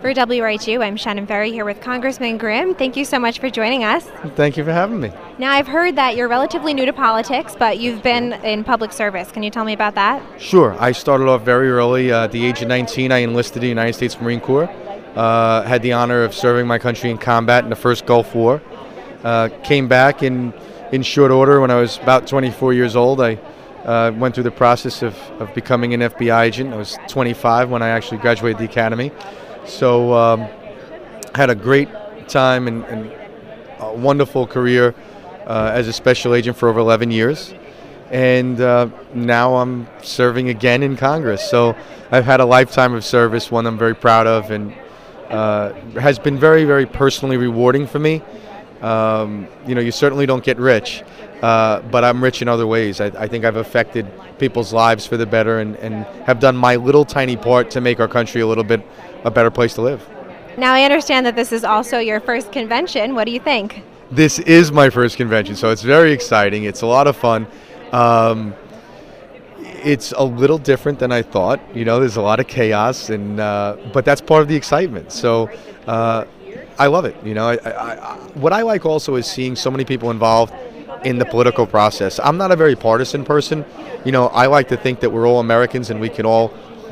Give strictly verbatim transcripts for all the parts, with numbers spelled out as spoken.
For W R H U, I'm Shannon Ferry here with Congressman Grimm. Thank you so much for joining us. Thank you for having me. Now, I've heard that you're relatively new to politics, but you've been in public service. Can you tell me about that? Sure. I started off very early. Uh, at the age of nineteen, I enlisted in the United States Marine Corps. Uh, had the honor of serving my country in combat in the first Gulf War. Uh, came back in, in short order when I was about twenty-four years old. I uh, went through the process of, of becoming an F B I agent. I was twenty-five when I actually graduated the academy. So um, had a great time and, and a wonderful career uh, as a special agent for over eleven years. And uh, now I'm serving again in Congress. So I've had a lifetime of service, one I'm very proud of, and uh, has been very, very personally rewarding for me. Um, you know, you certainly don't get rich, uh, but I'm rich in other ways. I, I think I've affected people's lives for the better and, and have done my little tiny part to make our country a little bit a better place to live. Now, I understand that this is also your first convention. What do you think? This is my first convention, so it's very exciting. It's a lot of fun. Um, it's a little different than I thought. You know, there's a lot of chaos, and uh, but that's part of the excitement. So uh, I love it. You know, I, I, I, what I like also is seeing so many people involved in the political process. I'm not a very partisan person. You know, I like to think that we're all Americans and we can all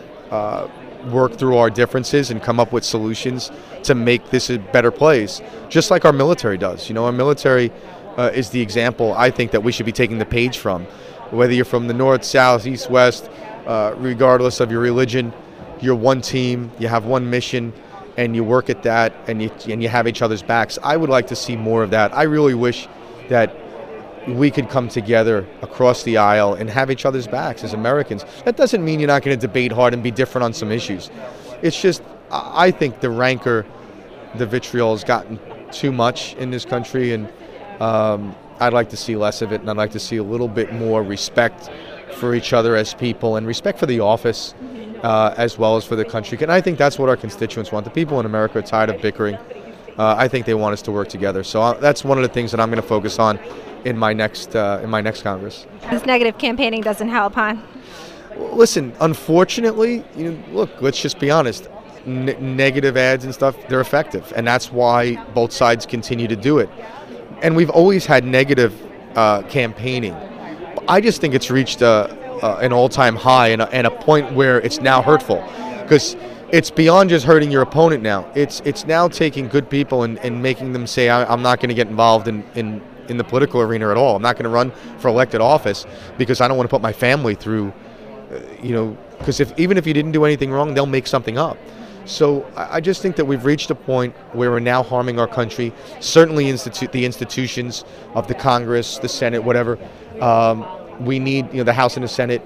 uh, work through our differences and come up with solutions to make this a better place, just like our military does. You know, our military uh, is the example I think that we should be taking the page from. Whether you're from the north, south, east, west, uh, regardless of your religion, you're one team, you have one mission, and you work at that, and you and you have each other's backs. I would like to see more of that. I really wish that we could come together across the aisle and have each other's backs as Americans. That doesn't mean you're not going to debate hard and be different on some issues. It's just, I think the rancor, the vitriol has gotten too much in this country, and um, I'd like to see less of it, and I'd like to see a little bit more respect for each other as people and respect for the office uh, as well as for the country. And I think that's what our constituents want. The people in America are tired of bickering. Uh, I think they want us to work together. So uh, that's one of the things that I'm going to focus on in my next uh, in my next Congress. This negative campaigning doesn't help, huh? Listen, unfortunately, you know, look, let's just be honest. N- negative ads and stuff, they're effective, and that's why both sides continue to do it. And we've always had negative uh, campaigning. I just think it's reached a, a, an all-time high and a, and a point where it's now hurtful, because it's beyond just hurting your opponent now. It's it's now taking good people and, and making them say, I, I'm not going to get involved in, in in the political arena at all. I'm not going to run for elected office because I don't want to put my family through, uh, you know, because if even if you didn't do anything wrong, they'll make something up. So I, I just think that we've reached a point where we're now harming our country. Certainly institute the institutions of the Congress, the Senate, whatever. Um, we need, you know, the House and the Senate.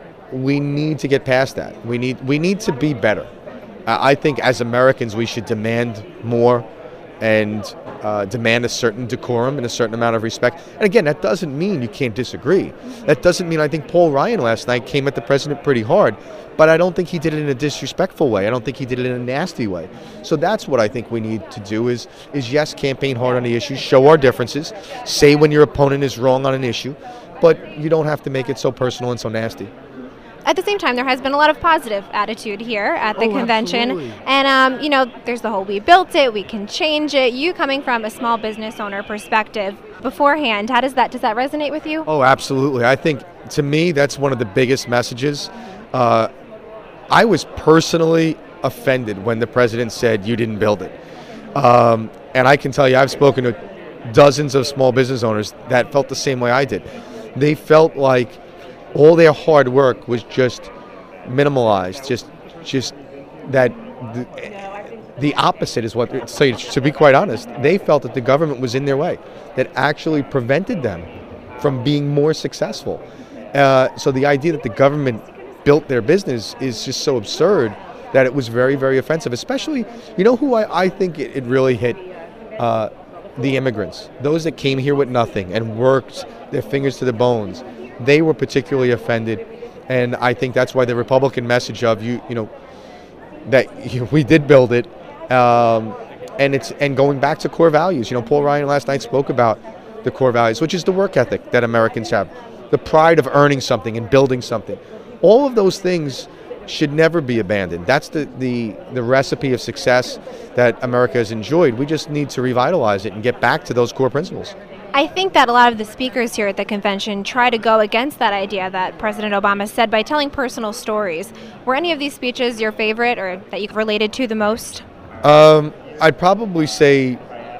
We need to get past that. We need we need to be better. Uh, I think as Americans we should demand more and uh, demand a certain decorum and a certain amount of respect. And again, that doesn't mean you can't disagree. That doesn't mean, I think Paul Ryan last night came at the president pretty hard, but I don't think he did it in a disrespectful way. I don't think he did it in a nasty way. So that's what I think we need to do is, is yes, campaign hard on the issues, show our differences, say when your opponent is wrong on an issue, but you don't have to make it so personal and so nasty. At the same time, there has been a lot of positive attitude here at the oh, convention. Absolutely. And, um, you know, there's the whole we built it, we can change it. You coming from a small business owner perspective beforehand, how does that, does that resonate with you? Oh, absolutely. I think, to me, that's one of the biggest messages. Uh, I was personally offended when the president said, you didn't build it. Um, and I can tell you, I've spoken to dozens of small business owners that felt the same way I did. They felt like all their hard work was just minimalized, just just that the, the opposite is what, so to be quite honest, they felt that the government was in their way, that actually prevented them from being more successful. Uh, so the idea that the government built their business is just so absurd that it was very, very offensive, especially, you know who I, I think it, it really hit? Uh, the immigrants, those that came here with nothing and worked their fingers to the bones. They were particularly offended, and I think that's why the Republican message of you, you know, that you, we did build it, um, and it's and going back to core values. You know, Paul Ryan last night spoke about the core values, which is the work ethic that Americans have, the pride of earning something and building something. All of those things should never be abandoned. That's the, the, the recipe of success that America has enjoyed. We just need to revitalize it and get back to those core principles. I think that a lot of the speakers here at the convention try to go against that idea that President Obama said by telling personal stories. Were any of these speeches your favorite or that you related to the most? Um, I'd probably say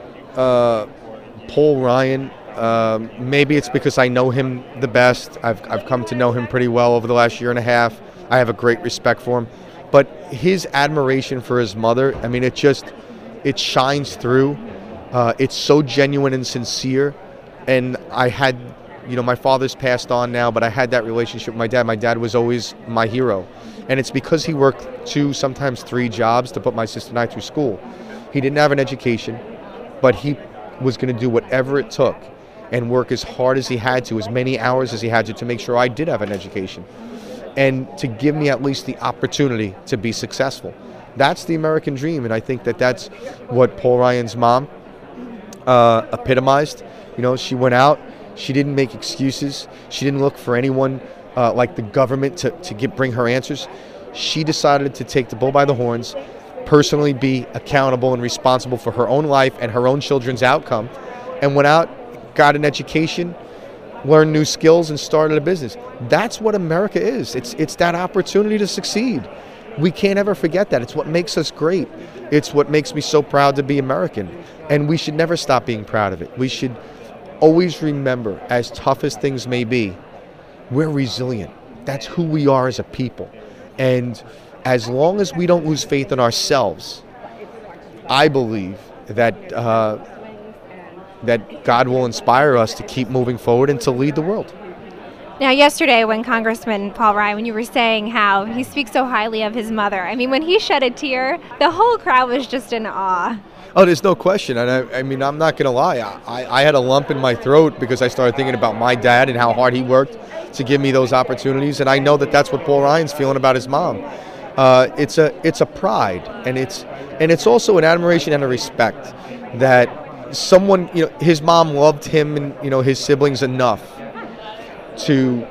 uh, Paul Ryan. Um, maybe it's because I know him the best. I've, I've come to know him pretty well over the last year and a half. I have a great respect for him. But his admiration for his mother, I mean, it just, it shines through. Uh, it's so genuine and sincere. And I had, you know, my father's passed on now, but I had that relationship with my dad. My dad was always my hero. And it's because he worked two, sometimes three jobs to put my sister and I through school. He didn't have an education, but he was going to do whatever it took and work as hard as he had to, as many hours as he had to, to make sure I did have an education and to give me at least the opportunity to be successful. That's the American dream, and I think that that's what Paul Ryan's mom uh, epitomized. You know, she went out, she didn't make excuses, she didn't look for anyone uh, like the government to, to get, bring her answers. She decided to take the bull by the horns, personally be accountable and responsible for her own life and her own children's outcome, and went out, got an education, learned new skills, and started a business. That's what America is. It's it's that opportunity to succeed. We can't ever forget that. It's what makes us great. It's what makes me so proud to be American. And we should never stop being proud of it. We should always remember, as tough as things may be, we're resilient. That's who we are as a people. And as long as we don't lose faith in ourselves, I believe that uh, that God will inspire us to keep moving forward and to lead the world. Now, yesterday when Congressman Paul Ryan, when you were saying how he speaks so highly of his mother, I mean, when he shed a tear, the whole crowd was just in awe. Oh, there's no question. And I, I mean, I'm not going to lie. I, I had a lump in my throat because I started thinking about my dad and how hard he worked to give me those opportunities. And I know that that's what Paul Ryan's feeling about his mom. Uh, it's a it's a pride, and it's and it's also an admiration and a respect that someone, you know, his mom loved him and, you know, his siblings enough to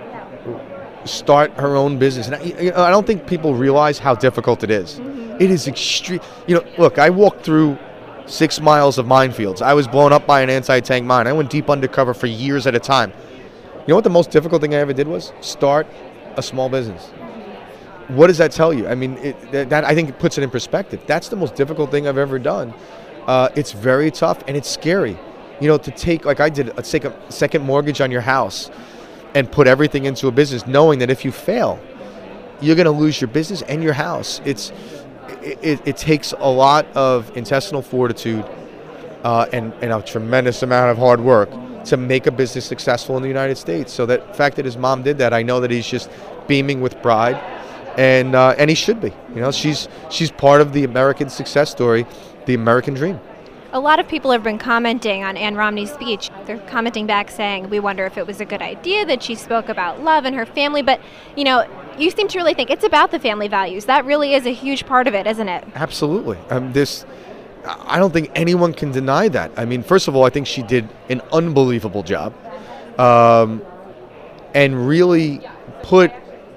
start her own business. And I, you know, I don't think people realize how difficult it is. Mm-hmm. It is extreme. You know, look, I walked through six miles of minefields. I was blown up by an anti-tank mine. I went deep undercover for years at a time. You know what the most difficult thing I ever did was? Start a small business. What does that tell you? I mean, it, that, that I think it puts it in perspective. That's the most difficult thing I've ever done. Uh, it's very tough and it's scary. You know, to take, like I did, let's take a second mortgage on your house and put everything into a business, knowing that if you fail, you're going to lose your business and your house. It's it, it, it takes a lot of intestinal fortitude uh, and, and a tremendous amount of hard work to make a business successful in the United States. So that fact that his mom did that, I know that he's just beaming with pride, and uh, and he should be. You know, she's she's part of the American success story, the American dream. A lot of people have been commenting on Ann Romney's speech. They're commenting back saying, we wonder if it was a good idea that she spoke about love and her family. But, you know, you seem to really think it's about the family values. That really is a huge part of it, isn't it? Absolutely. Um, this, I don't think anyone can deny that. I mean, first of all, I think she did an unbelievable job um, and really put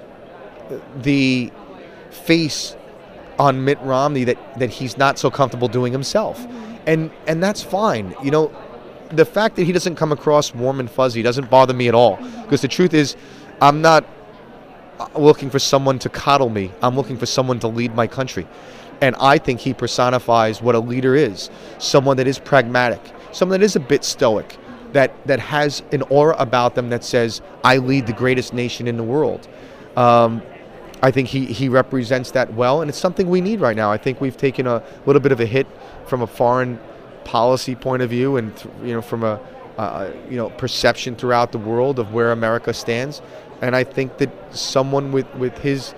the face on Mitt Romney that, that he's not so comfortable doing himself. Mm-hmm. And and that's fine. You know, the fact that he doesn't come across warm and fuzzy doesn't bother me at all. Because the truth is, I'm not looking for someone to coddle me. I'm looking for someone to lead my country. And I think he personifies what a leader is. Someone that is pragmatic. Someone that is a bit stoic. That, that has an aura about them that says, I lead the greatest nation in the world. Um, I think he, he represents that well, and it's something we need right now. I think we've taken a little bit of a hit from a foreign policy point of view, and you know, from a uh, you know perception throughout the world of where America stands. And I think that someone with with his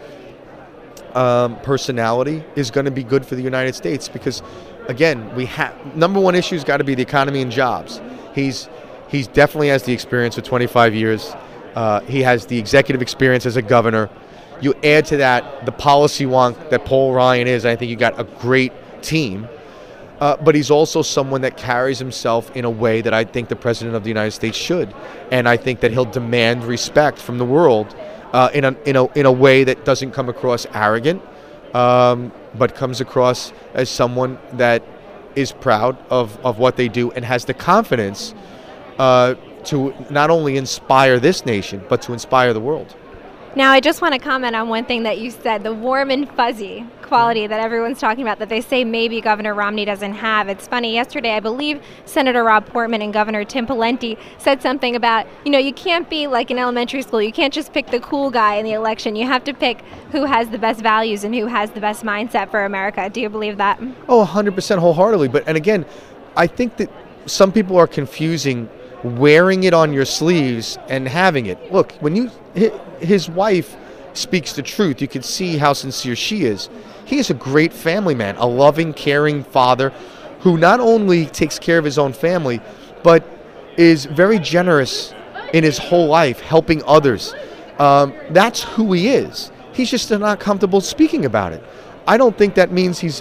um, personality is going to be good for the United States, because, again, we have number one issue's got to be the economy and jobs. He's he's definitely has the experience for twenty-five years. Uh, he has the executive experience as a governor. You add to that the policy wonk that Paul Ryan is, and I think you got a great team. Uh, but he's also someone that carries himself in a way that I think the President of the United States should. And I think that he'll demand respect from the world uh, in, a, in, a, in a way that doesn't come across arrogant, um, but comes across as someone that is proud of, of what they do and has the confidence uh, to not only inspire this nation, but to inspire the world. Now, I just want to comment on one thing that you said, the warm and fuzzy quality that everyone's talking about, that they say maybe Governor Romney doesn't have. It's funny, yesterday, I believe Senator Rob Portman and Governor Tim Pawlenty said something about, you know, you can't be like in elementary school. You can't just pick the cool guy in the election. You have to pick who has the best values and who has the best mindset for America. Do you believe that? Oh, one hundred percent wholeheartedly. But, and again, I think that some people are confusing wearing it on your sleeves and having it. Look, when you, his wife speaks the truth. You can see how sincere she is. He is a great family man, a loving, caring father who not only takes care of his own family, but is very generous in his whole life, helping others. Um, that's who he is. He's just not comfortable speaking about it. I don't think that means he's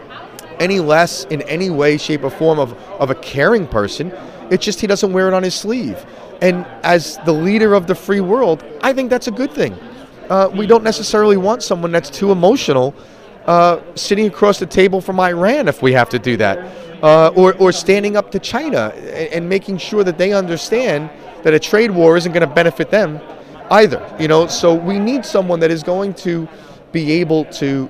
any less in any way, shape, or form of, of a caring person. It's just he doesn't wear it on his sleeve. And as the leader of the free world, I think that's a good thing. Uh, we don't necessarily want someone that's too emotional uh, sitting across the table from Iran if we have to do that. Uh, or, or standing up to China and, and making sure that they understand that a trade war isn't going to benefit them either. You know, so we need someone that is going to be able to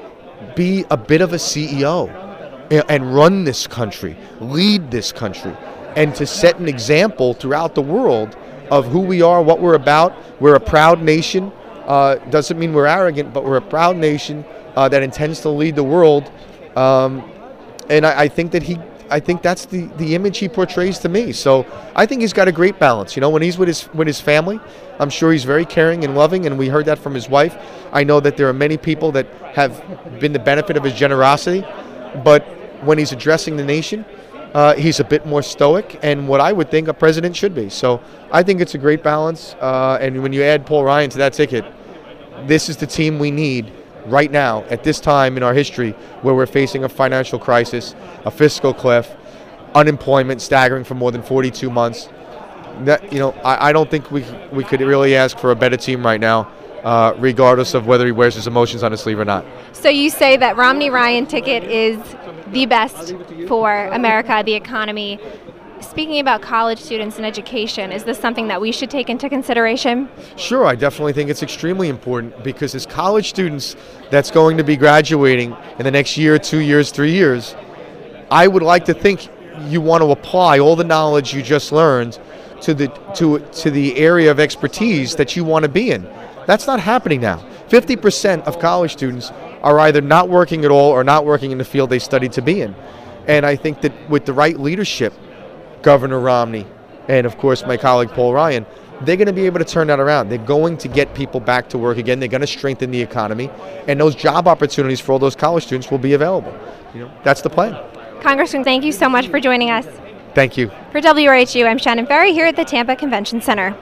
be a bit of a C E O and, and run this country, lead this country, and to set an example throughout the world of who we are, what we're about. We're a proud nation. Uh, doesn't mean we're arrogant, but we're a proud nation uh, that intends to lead the world. Um, and I, I think that he, I think that's the, the image he portrays to me. So I think he's got a great balance. You know, when he's with his with his family, I'm sure he's very caring and loving, and we heard that from his wife. I know that there are many people that have been the benefit of his generosity, but when he's addressing the nation, Uh, he's a bit more stoic, and what I would think a president should be. So I think it's a great balance. Uh, and when you add Paul Ryan to that ticket, this is the team we need right now at this time in our history where we're facing a financial crisis, a fiscal cliff, unemployment staggering for more than forty-two months. That, you know, I, I don't think we we could really ask for a better team right now, uh, regardless of whether he wears his emotions on his sleeve or not. So you say that Romney Ryan ticket is the best for America, the economy. Speaking about college students and education, is this something that we should take into consideration? Sure, I definitely think it's extremely important, because as college students that's going to be graduating in the next year, two years, three years, I would like to think you want to apply all the knowledge you just learned to the to to the area of expertise that you want to be in. That's not happening now. fifty percent of college students are either not working at all or not working in the field they studied to be in. And I think that with the right leadership, Governor Romney, and of course my colleague Paul Ryan, they're going to be able to turn that around. They're going to get people back to work again. They're going to strengthen the economy, and those job opportunities for all those college students will be available. You know, that's the plan. Congressman, thank you so much for joining us. Thank you. For W R H U, I'm Shannon Ferry here at the Tampa Convention Center.